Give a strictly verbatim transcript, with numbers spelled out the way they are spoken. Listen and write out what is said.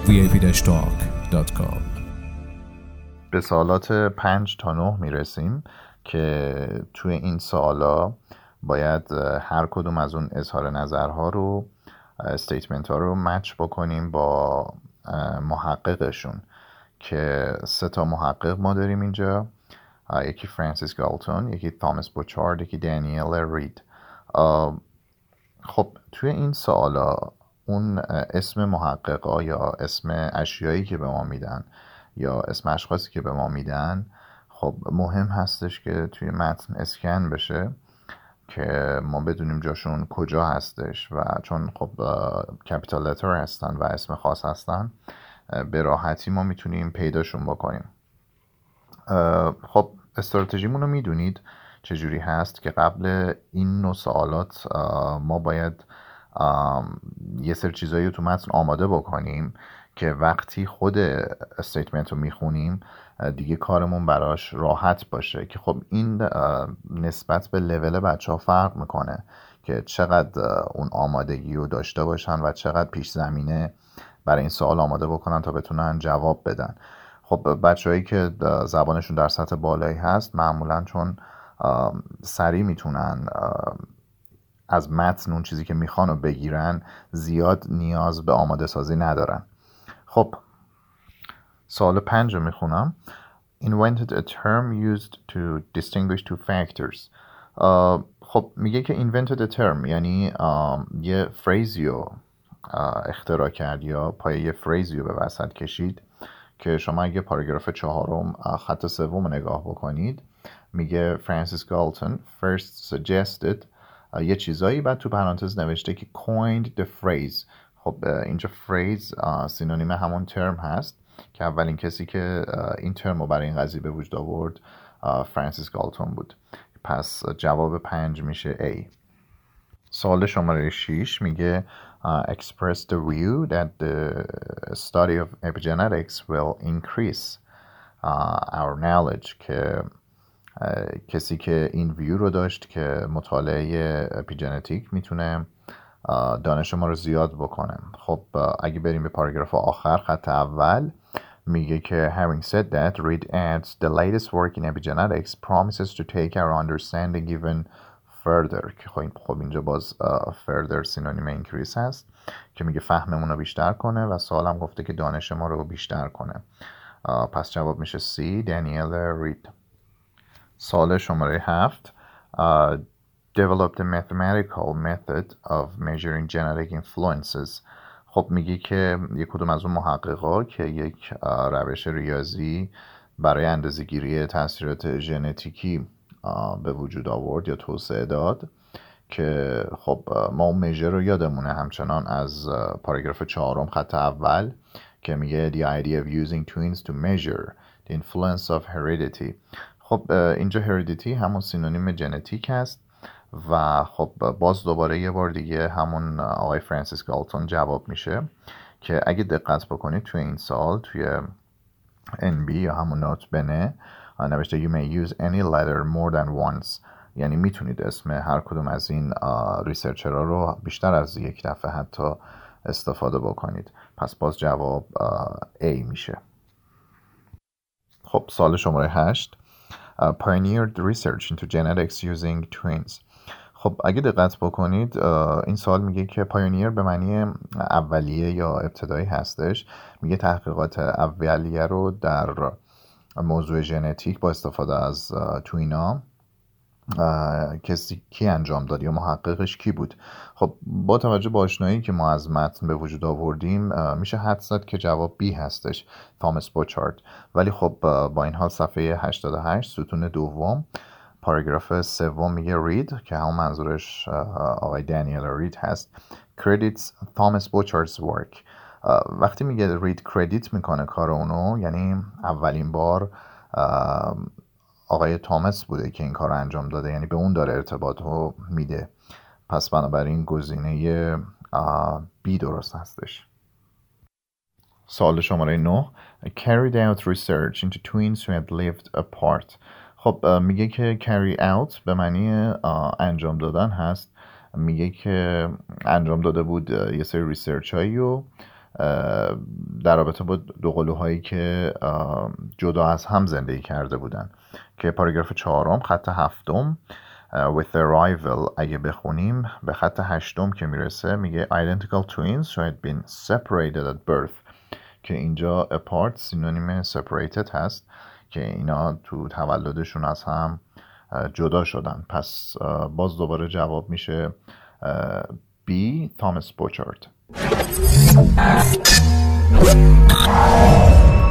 وی ای پی talk دات کام. به سوالات پنج تا نه میرسیم که توی این سوالا باید هر کدوم از اون اظهار نظرها رو استیتمنت ها رو مچ بکنیم با محققشون که سه تا محقق ما داریم اینجا، یکی فرانسیس گالتون، یکی تامس بوچارد، یکی دانیل رید. خب توی این سوالا اون اسم محققا یا اسم اشیایی که به ما میدن یا اسم اشخاصی که به ما میدن خب مهم هستش که توی متن اسکن بشه که ما بدونیم جاشون کجا هستش و چون خب کپیتال لتر هستن و اسم خاص هستن به راحتی ما میتونیم پیداشون بکنیم. خب استراتژیمون رو میدونید چجوری هست که قبل این نوع سوالات ما باید یه سری چیزایی رو تو متن آماده بکنیم که وقتی خود استیتمنت رو میخونیم دیگه کارمون براش راحت باشه که خب این نسبت به لول بچه ها فرق میکنه که چقدر اون آمادگی رو داشته باشن و چقدر پیش زمینه برای این سوال آماده بکنن تا بتونن جواب بدن. خب بچه‌هایی که زبانشون در سطح بالایی هست معمولا چون سریع میتونن از متن اون چیزی که میخوان رو بگیرن زیاد نیاز به آماده سازی ندارن. خب سوال پنج رو میخونم. Invented a term used to distinguish two factors. خب میگه که invented a term یعنی یه فریزی رو اختراع کرد یا پای یه فریزی رو به وسط کشید که شما اگه پاراگراف چهارم خط سوم نگاه بکنید میگه فرانسیس گالتون first suggested یه چیزایی بعد تو پرانتز نوشته که coined the phrase. خب اینجا phrase سینونیم همون ترم هست که اولین کسی که این ترم رو برای این قضیه به وجود آورد فرانسیس گالتون بود. پس جواب پنج میشه A. سوال شماره شش میگه uh, express the view that the study of epigenetics will increase uh, our knowledge که uh, کسی که این ویو رو داشت که مطالعه اپیژنتیک میتونه uh, دانش ما رو زیاد بکنه. خب uh, اگه بریم به پاراگراف آخر خط اول میگه که having said that Reed adds the latest work in epigenetics promises to take our understanding even further که خب اینجا باز further سینونیم increase هست که میگه فهممون رو بیشتر کنه و سوال هم گفته که دانش ما رو بیشتر کنه. پس جواب میشه C. دانیل رید. سوال شماره هفت uh, developed a mathematical method of measuring genetic influences. خب میگه که یک کدوم از اون محققا که یک روش ریاضی برای اندازه‌گیری تاثیرات ژنتیکی به وجود آورد یا توسعه داد که خب ما اون میجر رو یادمونه همچنان از پاراگراف چهارم خط اول که میگه the idea of using twins to measure the influence of heredity. خب اینجا heredity همون سینونیم ژنتیک هست و خب باز دوباره یه بار دیگه همون آقای فرانسیس گالتون جواب میشه که اگه دقت بکنید توی این سال توی ان بی یا همون نوت بنه نوشته you may use any letter more than once یعنی میتونید اسم هر کدوم از این ریسرچرها رو بیشتر از یک دفعه حتی استفاده بکنید. پس باز جواب A میشه. خب سال شماره هشت uh, pioneered research into genetics using twins. خب اگه دقت بکنید این سوال میگه که پایونیر به معنی اولیه یا ابتدایی هستش. میگه تحقیقات اولیه رو در موضوع ژنتیک با استفاده از توینا کسی کی انجام داد یا محققش کی بود. خب با توجه به آشنایی که ما از متن به وجود آوردیم میشه حدس زد که جواب بی هستش، تامس بوچارد. ولی خب با این حال صفحه هشتاد و هشت ستون دوم پاراگراف سوم میگه رید که همون منظورش آقای دانیل رید هست credits Thomas Bouchard's work. وقتی میگه رید کردیت میکنه کار اونو یعنی اولین بار آقای تامس بوده که این کار رو انجام داده، یعنی به اون داره ارتباط رو میده. پس بنابراین گزینه بی درست هستش. سوال شماره نه carried out research into twins who had lived apart. خب میگه که carry out به معنی انجام دادن هست. میگه که انجام داده بود یه سری ریسرچ هایی و در رابطه با دو قلوهایی که جدا از هم زندگی کرده بودن که پاراگراف چهارم خط هفتم with the arrival اگه بخونیم به خط هشتم که میرسه میگه identical twins who had been separated at birth که اینجا apart سینونیم separated هست که اینا تو تولدشون از هم جدا شدن. پس باز دوباره جواب میشه B. Thomas Bochart.